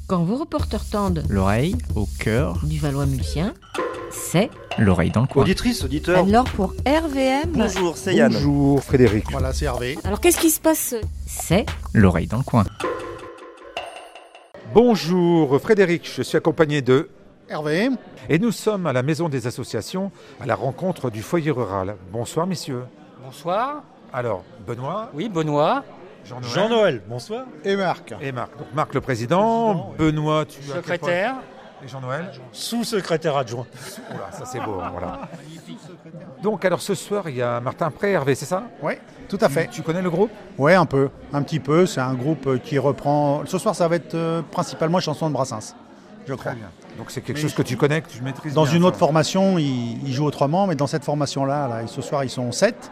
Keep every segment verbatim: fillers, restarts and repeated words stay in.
Quand vos reporters tendent l'oreille au cœur du Valois-Mulsien, c'est l'oreille dans le coin. Auditrice, auditeur. alors pour R V M. Bonjour, c'est Yann. Bonjour Frédéric. Voilà, c'est Hervé. Alors qu'est-ce qui se passe? C'est L'oreille dans le coin. Bonjour Frédéric, je suis accompagné de... Hervé. Et nous sommes à la Maison des Associations, à la rencontre du foyer rural. Bonsoir messieurs. Bonsoir. Alors, Benoît, Oui, Benoît, Jean-Noël Jean-Noël, bonsoir. Et Marc. et Marc. Donc Marc le président, Président, oui. Benoît, tu as quel secrétaire. poste Et Jean-Noël. Sous-secrétaire adjoint. Oula, ça c'est beau, voilà. Donc alors ce soir, il y a Martin Pré, Hervé, c'est ça? Oui, tout à fait. Tu connais le groupe? Oui, un peu. Un petit peu. C'est un groupe qui reprend. Ce soir, ça va être euh, principalement chansons de Brassens, je crois. Très bien. Donc c'est quelque Mais chose que tu connais, que tu maîtrises Dans bien, une ça. autre formation, ils, ils jouent autrement, mais dans cette formation-là, là, ce soir, ils sont sept.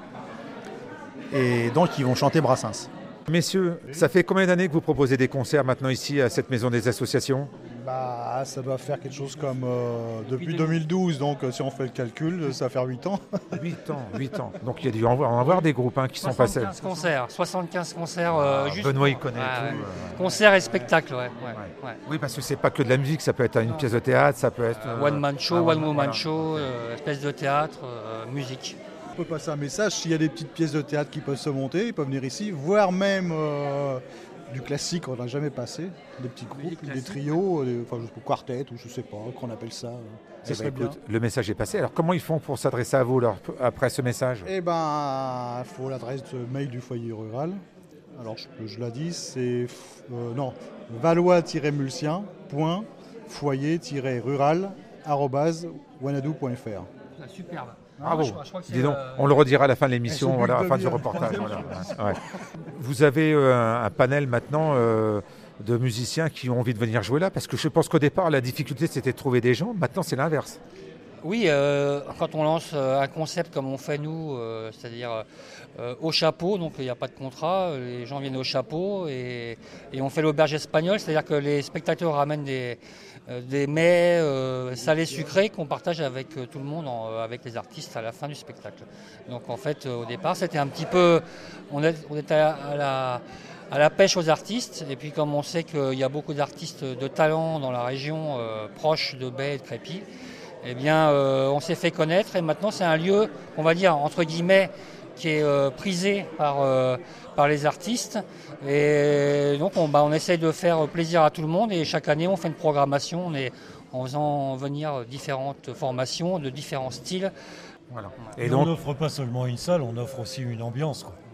Et donc, ils vont chanter Brassens. Messieurs, ça fait combien d'années que vous proposez des concerts maintenant ici à cette Maison des Associations? Bah, ça doit faire quelque chose comme euh, depuis deux mille douze, donc euh, si on fait le calcul, ça va faire huit ans. huit ans, huit ans. Donc il y a dû en avoir, en avoir des groupes hein, qui sont passés. soixante-quinze concerts, soixante-quinze concerts. euh, Ah, juste Benoît, il pour- connaît ouais, tout, ouais. euh. Concerts et spectacles, ouais. ouais, ouais. Oui, parce que c'est pas que de la musique, ça peut être une pièce de théâtre, ça peut être... euh, One man show, ah, one woman voilà. show, euh, espèce de théâtre, euh, musique. On peut passer un message, s'il y a des petites pièces de théâtre qui peuvent se monter, ils peuvent venir ici, voire même euh, du classique, on n'a jamais passé, des petits groupes, des trios, des, enfin, je- quartet ou je sais pas, qu'on appelle ça. Eh Ça ben, serait bien. écoute, le message est passé. Alors comment ils font pour s'adresser à vous alors, après ce message? Eh ben, il faut l'adresse de mail du foyer rural. Alors, je, je la dis, c'est euh, non, valois-mulsien point foyer-rural arobase wanadoo point f r. Superbe. Bravo. Dis donc, on le redira à la fin de l'émission, Elles sont voilà, à la plus fin de du demi-heure. reportage. voilà. Ouais. Vous avez euh, un, un panel maintenant euh, de musiciens qui ont envie de venir jouer là, parce que je pense qu'au départ, la difficulté, c'était de trouver des gens. Maintenant, c'est l'inverse. Oui, euh, quand on lance euh, un concept comme on fait nous, euh, c'est-à-dire euh, au chapeau, donc il n'y a pas de contrat, les gens viennent au chapeau et, et on fait l'auberge espagnole, c'est-à-dire que les spectateurs ramènent des, euh, des mets euh, salés sucrés qu'on partage avec euh, tout le monde, en, euh, avec les artistes à la fin du spectacle. Donc en fait, euh, au départ, c'était un petit peu, on, est, on était à, à la à la pêche aux artistes, et puis comme on sait qu'il y a beaucoup d'artistes de talent dans la région euh, proche de Baie et de Crépy, eh bien, euh, on s'est fait connaître et maintenant c'est un lieu, on va dire, entre guillemets, qui est euh, prisé par, euh, par les artistes. Et donc, on, bah, on essaye de faire plaisir à tout le monde et chaque année, on fait une programmation on est, en faisant venir différentes formations de différents styles. Voilà. Et, Et on donc, n'offre pas seulement une salle, on offre aussi une ambiance, quoi.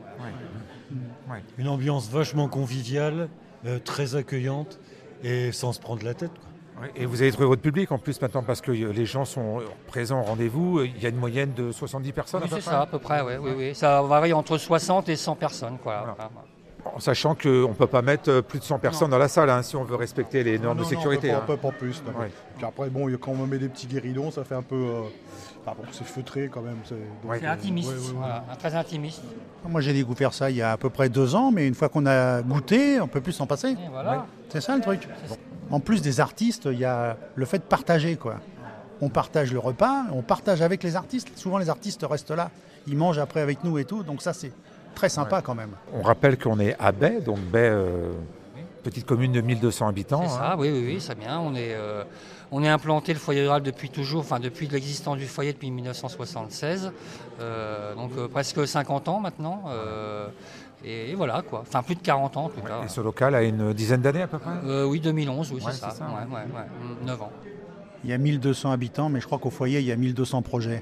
Ouais. Une ambiance vachement conviviale, euh, très accueillante et sans se prendre la tête, quoi. ouais, et vous avez trouvé votre public en plus maintenant, parce que euh, les gens sont présents au rendez-vous. Il y a une moyenne de soixante-dix personnes Oui, à peu c'est près. ça, à peu près, oui, oui, oui. Ça varie entre soixante et cent personnes, quoi. Voilà. Enfin, En sachant qu'on ne peut pas mettre euh, plus de cent personnes dans la salle hein, si on veut respecter les normes Non, de non, sécurité. on peut hein. pas, pas plus. d'accord. Ouais. Puis après, bon, quand on met des petits guéridons, ça fait un peu. euh, enfin bon, c'est feutré quand même. C'est, donc, Ouais. c'est euh, intimiste, ouais, ouais, ouais. voilà, très intimiste. Moi, j'ai découvert ça il y a à peu près deux ans, mais une fois qu'on a goûté, on peut plus s'en passer. Et voilà. C'est ça le truc. En plus des artistes, il y a le fait de partager, quoi. On partage le repas, on partage avec les artistes. Souvent, les artistes restent là, ils mangent après avec nous et tout. Donc ça, c'est très sympa Ouais. quand même. On rappelle qu'on est à Baie, donc Baie, euh, petite commune de mille deux cents habitants. C'est ça, hein. oui, oui, oui, c'est bien. On est, euh, on est implanté le foyer rural depuis toujours, enfin depuis l'existence du foyer depuis mille neuf cent soixante-seize, euh, donc euh, presque cinquante ans maintenant. euh, et, et voilà quoi, enfin plus de quarante ans en tout Ouais. cas. Et ce local a une dizaine d'années à peu près. Euh, oui, deux mille onze, oui, Ouais, c'est ça. c'est ça, ouais, ouais. ouais, ouais, neuf ans. Il y a mille deux cents habitants, mais je crois qu'au foyer, il y a mille deux cents projets.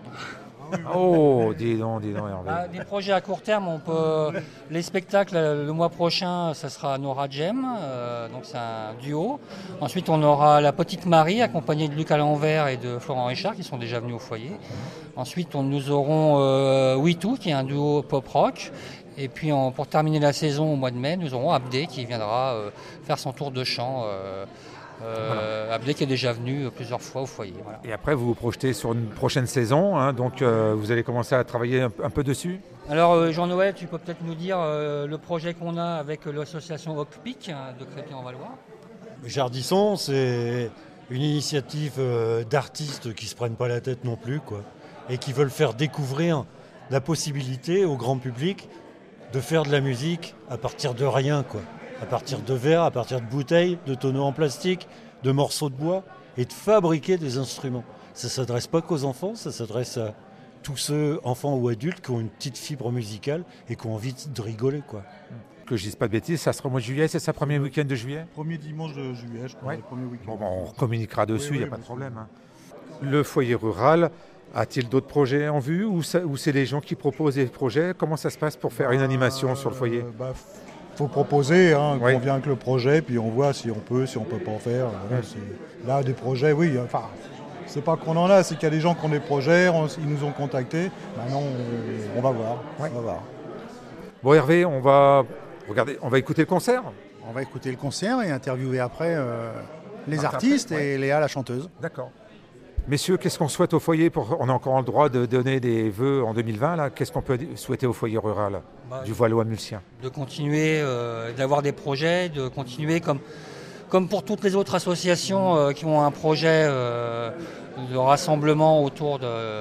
Oh, dis donc, dis donc, Hervé. Ah, des projets à court terme, on peut. Les spectacles euh, le mois prochain, ça sera Nora Jem, euh, donc c'est un duo. Ensuite, on aura la Petite Marie, accompagnée de Luc à l'envers et de Florent Richard, qui sont déjà venus au foyer. Ensuite, on, nous aurons euh, Witou, qui est un duo pop-rock. Et puis, en- pour terminer la saison au mois de mai, nous aurons Abdé, qui viendra euh, faire son tour de chant. Euh, euh, Abdé, qui est déjà venu plusieurs fois au foyer. Voilà. Et après, vous vous projetez sur une prochaine saison, hein, donc euh, vous allez commencer à travailler un, un peu dessus. Alors euh, Jean-Noël, tu peux peut-être nous dire euh, le projet qu'on a avec l'association Hockpick hein, de Crépy-en-Valois. Jardisson, c'est une initiative euh, d'artistes qui se prennent pas la tête non plus, quoi, et qui veulent faire découvrir la possibilité au grand public de faire de la musique à partir de rien, quoi. à partir de verres, à partir de bouteilles, de tonneaux en plastique, de morceaux de bois, et de fabriquer des instruments. Ça ne s'adresse pas qu'aux enfants, ça s'adresse à tous ceux, enfants ou adultes, qui ont une petite fibre musicale et qui ont envie de rigoler, quoi. Que je dise pas de bêtises, ça sera au mois de juillet, c'est ça, premier week-end de juillet? Premier dimanche de juillet, je crois, Ouais. le premier week-end. Bon, bon, on communiquera dessus, il Oui, n'y a oui, pas de bien problème. hein. Le foyer rural, a-t-il d'autres projets en vue ou, ça- ou c'est les gens qui proposent des projets? Comment ça se passe pour faire une animation sur le foyer? Il bah, faut proposer, hein, Oui. on vient avec le projet, puis on voit si on peut, si on peut pas en faire. Voilà, c'est- Là, des projets, oui. Enfin, c'est pas qu'on en a, c'est qu'il y a des gens qui ont des projets, on- ils nous ont contactés. Maintenant, on, on va voir. Ouais. On va voir. Bon Hervé, on va, regardez, on va écouter le concert. On va écouter le concert et interviewer après euh, les Martin artistes Pré, ouais. et Léa, la chanteuse. D'accord. Messieurs, qu'est-ce qu'on souhaite au foyer pour... On a encore le droit de donner des vœux en deux mille vingt. Là. Qu'est-ce qu'on peut souhaiter au foyer rural Bah, du Valois-Mulsien? De continuer, euh, d'avoir des projets, de continuer comme, comme pour toutes les autres associations euh, qui ont un projet euh, de rassemblement autour de,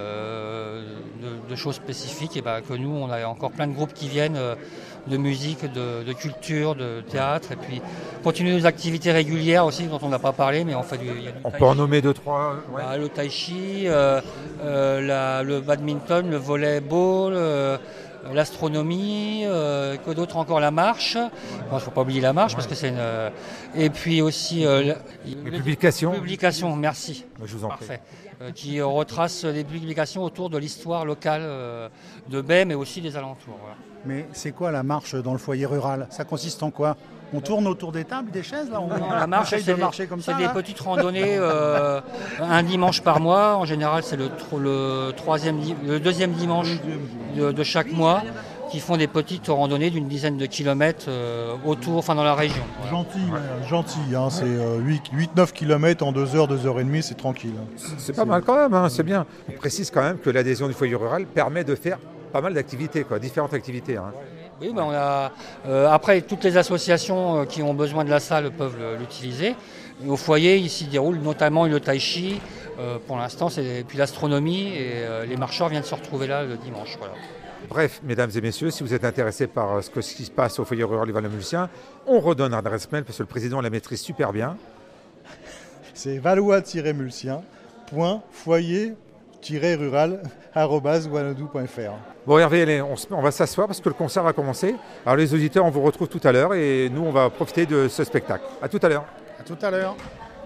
de, de choses spécifiques, et bah, que nous, on a encore plein de groupes qui viennent euh, de musique, de, de culture, de théâtre, et puis continuer nos activités régulières aussi, dont on n'a pas parlé, mais on fait du, il y a du On tai peut en chi. nommer deux, trois. ouais. Bah, le tai chi, euh, euh, la- le badminton, le volleyball, euh, l'astronomie, euh, que d'autres encore, la marche. Bon, il ne faut pas oublier la marche parce que c'est une. euh, et puis aussi euh, la- Les le- publications. publications, merci. Je vous en prie. Parfait. Euh, qui retrace les publications autour de l'histoire locale euh, de Baie, mais aussi des alentours. Voilà. Mais c'est quoi la marche dans le foyer rural? Ça consiste en quoi? On tourne autour des tables, des chaises là? On, Non, la marche, essaye c'est de des, marcher comme c'est ça des là petites randonnées euh, un dimanche par mois. En général, c'est le, tro- le, troisième, di- le deuxième dimanche de, de chaque mois, qui font des petites randonnées d'une dizaine de kilomètres euh, autour, enfin dans la région. Voilà. Gentil, ouais, gentil. Hein, c'est euh, huit neuf kilomètres en deux heures, deux heures trente, c'est tranquille. hein. C'est pas mal quand même, hein, c'est bien. On précise quand même que l'adhésion du foyer rural permet de faire pas mal d'activités, quoi, différentes activités. hein. Oui, ben on a, euh, après, toutes les associations euh, qui ont besoin de la salle peuvent le- l'utiliser. Et au foyer, il s'y déroule notamment le tai chi, euh, pour l'instant, c'est- et puis l'astronomie, et euh, les marcheurs viennent se retrouver là le dimanche. Voilà. Bref, mesdames et messieurs, si vous êtes intéressés par euh, ce, que- ce qui se passe au foyer rural du Valois-Mulsien, on redonne l'adresse mail parce que le président la maîtrise super bien. C'est valois-mulsien point foyer-rural arobase wanadoo point f r. Bon Hervé, allez, on, se- on va s'asseoir parce que le concert va commencer. Alors les auditeurs, on vous retrouve tout à l'heure et nous, on va profiter de ce spectacle. À tout à l'heure. À tout à l'heure.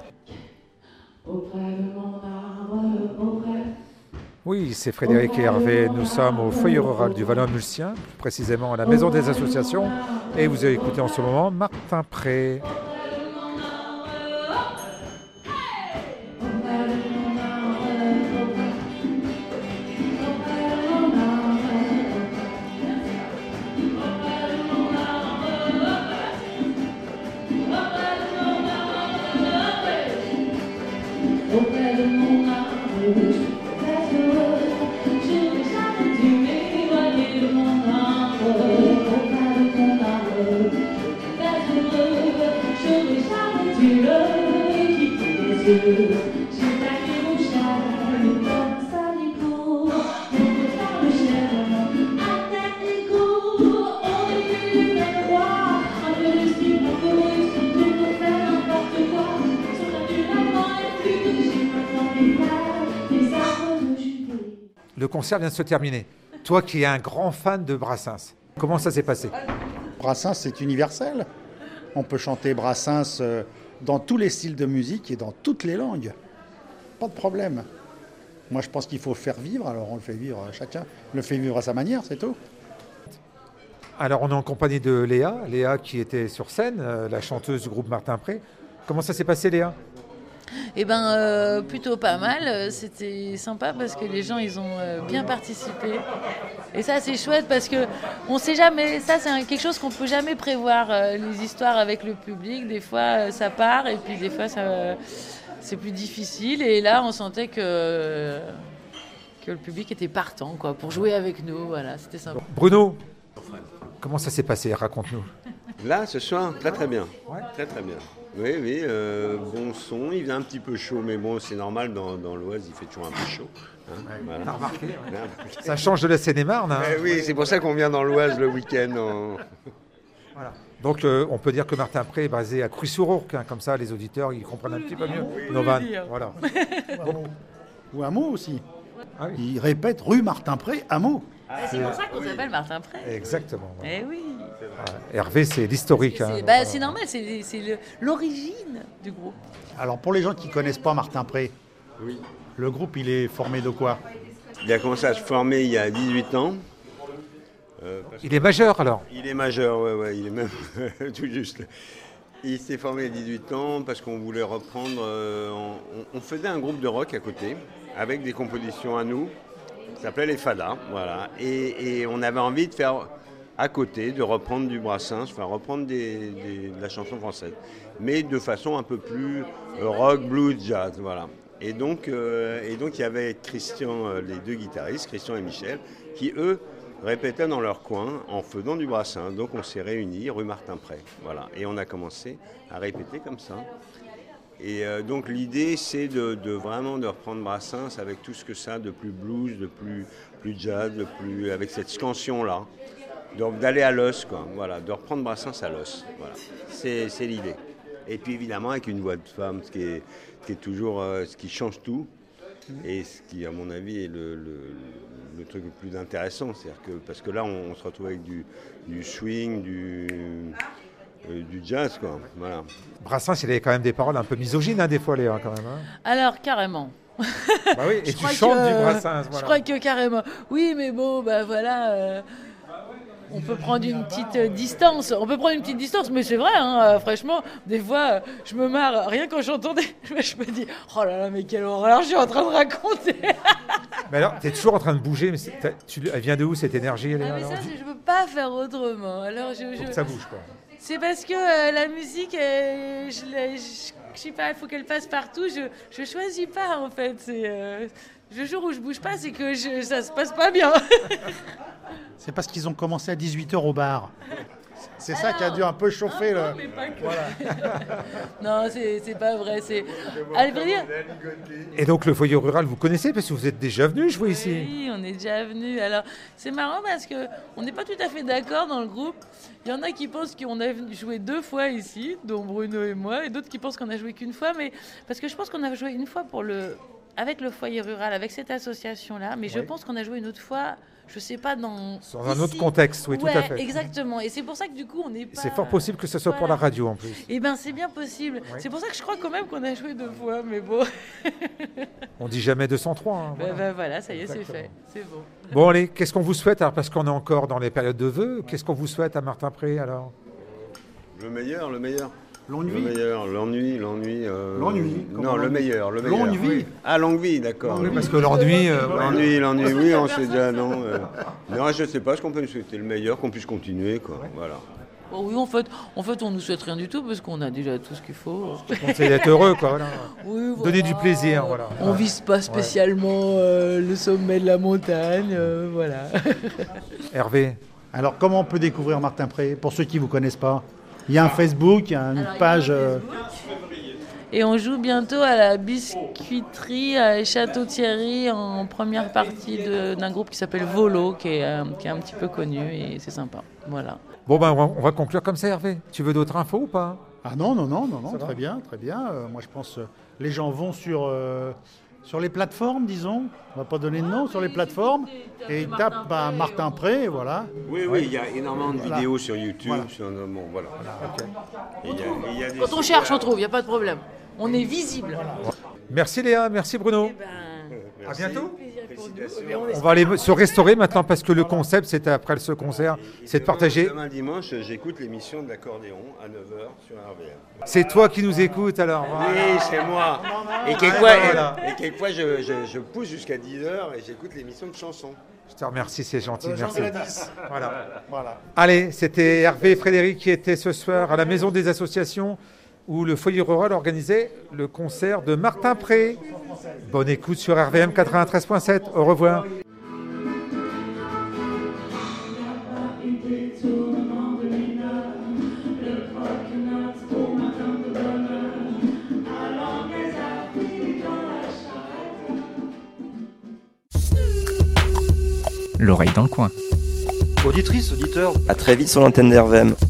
Oui, c'est Frédéric et Hervé. Nous sommes au foyer rural du Valois-Mulsien, plus précisément à la maison des associations. Et vous avez écouté en ce moment Martin Pré. Auprès de mon arbre, je suis presque heureux. Je n'ai jamais dû m'éloigner de mon arbre. Auprès de mon arbre, je suis presque heureux. Je n'ai jamais dû le quitter des yeux. J'ai taqué mon chêne comme un salico. Mon dans le chêne, à tête égaux. On est venu vers le roi. Un peu de style, un peu de style, tout pour faire n'importe quoi. Sur la dure avant et plus que j'ai maintenant des fleurs, des arbres de juillet. Le concert vient de se terminer. Toi qui es un grand fan de Brassens, comment ça s'est passé? Brassens, c'est universel. On peut chanter Brassens euh, dans tous les styles de musique et dans toutes les langues. Pas de problème. Moi, je pense qu'il faut le faire vivre, alors on le fait vivre euh, chacun. Le fait vivre à sa manière, c'est tout. Alors on est en compagnie de Léa, Léa qui était sur scène, euh, la chanteuse du groupe Martin Pré. Comment ça s'est passé Léa? Eh ben, euh, plutôt pas mal. C'était sympa parce que les gens, ils ont euh, bien participé. Et ça, c'est chouette parce que on sait jamais. Ça, c'est un- quelque chose qu'on peut jamais prévoir. euh, les histoires avec le public, des fois, euh, ça part et puis des fois, ça, euh, c'est plus difficile. Et là, on sentait que que le public était partant, quoi, pour jouer avec nous. Voilà, c'était sympa. Bruno, comment ça s'est passé? Raconte-nous. Là, ce soir, très très bien. Très très bien. Oui, oui, euh, bon son, il vient un petit peu chaud, mais bon, c'est normal, dans, dans l'Oise, il fait toujours un peu chaud. Hein, voilà. T'as remarqué, ouais. Là, Ça change de la Seine-et-Marne. hein. eh oui, c'est pour ça qu'on vient dans l'Oise le week-end. en- Voilà. Donc euh, on peut dire que Martin Pré est basé à Cruy-sur-Ourcq, hein, comme ça les auditeurs ils comprennent un petit peu mieux. Novan, voilà. Bon. Ou Hameau aussi. Ah oui. Il répète rue Martin Pré, Hameau. Ah, c'est pour ça qu'on s'appelle Martin Pré. Exactement. Voilà. Eh oui. Voilà. Hervé, c'est l'historique. C'est, hein, c'est, donc, bah, voilà. c'est normal, c'est, c'est le- l'origine du groupe. Alors pour les gens qui ne connaissent pas Martin Pré, Oui. le groupe il est formé de quoi? Il a commencé à se former il y a dix-huit ans. Euh, parce Il est majeur alors. Il est majeur, ouais, ouais, il est même tout juste. Il s'est formé à dix-huit ans parce qu'on voulait reprendre. euh, on, on faisait un groupe de rock à côté avec des compositions à nous. Ça s'appelait les Fadas, voilà. Et, et on avait envie de faire à côté, de reprendre du Brassens, enfin reprendre des, des- de la chanson française, mais de façon un peu plus euh, rock, blues, jazz, voilà. Et donc, euh, et donc il y avait Christian, euh, les deux guitaristes, Christian et Michel, qui eux répétaient dans leur coin en faisant du Brassens. Donc on s'est réunis rue Martin Pré, voilà. Et on a commencé à répéter comme ça. Et euh, donc l'idée c'est de, de vraiment de reprendre Brassens avec tout ce que ça a de plus blues, de plus, plus jazz, de plus avec cette scansion là. Donc d'aller à l'os, quoi, voilà, de reprendre Brassens à l'os, voilà. C'est, c'est l'idée. Et puis évidemment avec une voix de femme, ce qui est, ce qui est toujours, euh, ce qui change tout, et ce qui à mon avis est le, le, le truc le plus intéressant, c'est-à-dire que parce que là on, on se retrouve avec du, du swing, du, euh, du jazz, quoi, voilà. Brassens, il avait quand même des paroles un peu misogynes, hein, des fois, Léa, quand même. hein. Alors, carrément. Bah oui, et Je tu crois chantes que- du Brassens. Je Voilà. crois que carrément. Oui, mais bon, bah voilà. euh, on peut prendre une petite euh, distance. On peut prendre une petite distance, mais c'est vrai, hein, euh, franchement, des fois, euh, je me marre. Rien quand j'entendais, je me dis, oh là là, mais quelle horreur je suis en train de raconter. Mais alors, tu es toujours en train de bouger, mais c'est- t'as- tu, elle vient de où cette énergie, Léa Ah, mais alors ça, c'est- je peux pas faire autrement. Alors, je, Faut je- que ça bouge, quoi. C'est parce que euh, la musique, euh, je, la- je, je sais pas, il faut qu'elle passe partout. Je, je choisis pas en fait. C'est euh, le jour où je bouge pas, c'est que je, ça se passe pas bien. C'est parce qu'ils ont commencé à dix-huit heures au bar. C'est ça qui a dû un peu chauffer le... Mais pas que. Non, c'est c'est pas vrai. C'est à vrai dire. Et donc, le foyer rural, vous connaissez, parce que vous êtes déjà venu jouer ici. Oui, on est déjà venu. Alors, c'est marrant parce que on n'est pas tout à fait d'accord dans le groupe. Il y en a qui pensent qu'on a joué deux fois ici, dont Bruno et moi, et d'autres qui pensent qu'on a joué qu'une fois. Mais parce que je pense qu'on a joué une fois pour le, avec le foyer rural, avec cette association-là. Mais je Oui. pense qu'on a joué une autre fois. Je sais pas dans. Dans un ici. autre contexte, oui, tout Ouais, à fait. exactement. Et c'est pour ça que du coup, on n'est pas. C'est fort possible que ce soit pour la Voilà. radio, en plus. Eh ben, c'est bien possible. Oui. C'est pour ça que je crois quand même qu'on a joué deux fois, mais bon. On dit jamais deux cent trois. hein, Ben voilà. ben voilà, ça y est, c'est Exactement. fait. C'est bon. Bon, allez, qu'est-ce qu'on vous souhaite, alors, parce qu'on est encore dans les périodes de vœux, qu'est-ce qu'on vous souhaite à Martin Pré, alors? Le meilleur, le meilleur. Le L'ennui. meilleur, l'ennui, l'ennui. euh, L'ennui, comment Non, le l'ennui meilleur, le meilleur. Longue vie. Ah, longue vie, d'accord. Oui, parce que l'ennui... euh, voilà. L'ennui, l'ennui, oui, on sait déjà, non. euh, Non, je ne sais pas ce qu'on peut nous souhaiter. Le meilleur, qu'on puisse continuer, quoi. Voilà. Bon, oui, en fait, en fait, on nous souhaite rien du tout parce qu'on a déjà tout ce qu'il faut. On sait d'être heureux, quoi, voilà. Oui, Donner voilà. du plaisir, voilà. On vise pas spécialement euh, le sommet de la montagne, euh, voilà. Hervé, Alors, comment on peut découvrir Martin Pré, pour ceux qui ne vous connaissent pas? Il y a un Facebook, il y a une Alors, il y a page... un euh, Et on joue bientôt à la biscuiterie à Château-Thierry en première partie de- d'un groupe qui s'appelle Volo, qui est, euh, qui est un petit peu connu et c'est sympa. Voilà. bon, ben, on va, on va conclure comme ça, Hervé. Tu veux d'autres infos ou pas? Ah non, non, non, non, non, Ça très va bien, très bien. Euh, moi, je pense euh, les gens vont sur, euh, sur les plateformes, disons. On va pas donner de nom, sur les plateformes. Et ils tapent bah, Martin Pré, voilà. Oui, oui, il y a énormément de Voilà. vidéos sur YouTube. Voilà. Sur, bon, voilà. Et il y a- et il y a des Quand on cherche, on trouve, il n'y a pas de problème. On est visible. Merci Léa, merci Bruno. Eh ben, À bientôt. Félicitations. On va aller se restaurer maintenant parce que le concept, c'est après ce concert, c'est de Demain- partager. Demain dimanche, j'écoute l'émission de l'accordéon à neuf heures sur R V M. C'est toi qui nous écoutes alors. Oui, c'est moi. Et quelquefois, voilà. et, et quelquefois je, je- je pousse jusqu'à dix heures et j'écoute l'émission de chansons. Je te remercie, c'est gentil, Jean merci. Gladys. Voilà. Voilà. Allez, c'était Hervé et Frédéric qui étaient ce soir à la Maison des Associations où le Foyer Rural organisait le concert de Martin Pré. Bonne écoute sur R V M quatre-vingt-treize point sept. Au revoir. L'oreille dans le coin. Auditrice, auditeur, À très vite sur l'antenne d'R V M.